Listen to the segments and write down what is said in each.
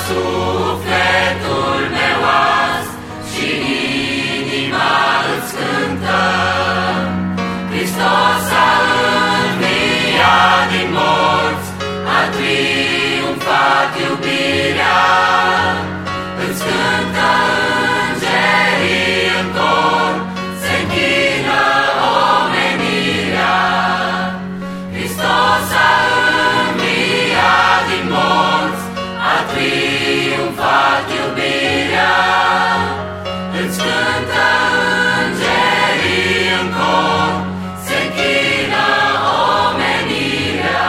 sufletul meu azi și inima îți cântă. Hristos a înviat din morți, a triumfat iubirea. Îți cântă îngerii în cor, se închină omenirea. Hristos a înviat din morți, a triumfat iubirea. Îți cântă îngerii în cor, se închină omenirea.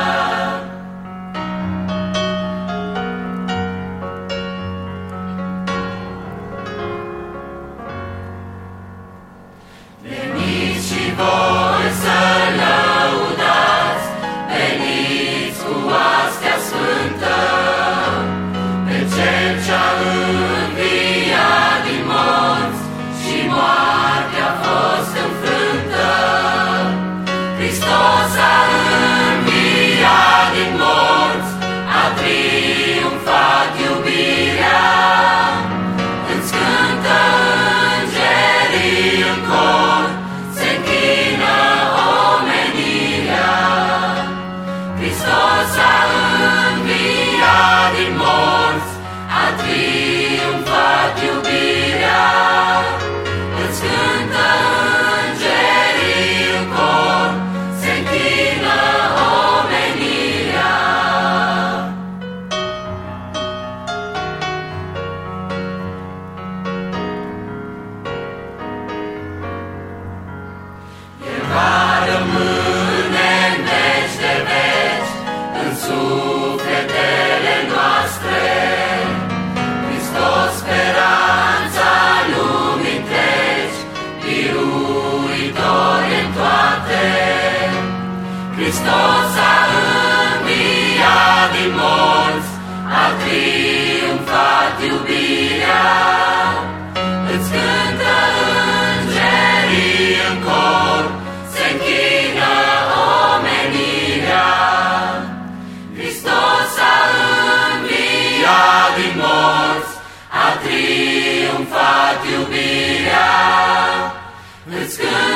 Veniți și voi să lăudați, veniți cu astea sfântă, pe Cel ce-a înviat din morți și moartea a fost înfrântă. Hristos a înviat din morți, a triumfat iubirea. Îți cântă îngerii în cor, se închină omenirea. Hristos a înviat din morți, a triumfat iubirea. Îți cântă îngerii în cor, se închină omenirea. El va rămâne în veci de veci, în sufletele noastre. Hristos, speranța lumii întregi, biruitor în toate. Hristos a înviat din morți, a triumfat iubirea. Îți cântă îngerii în cor, se închină omenirea. Hristos a înviat din morți, a triumfat iubirea. Îți cântă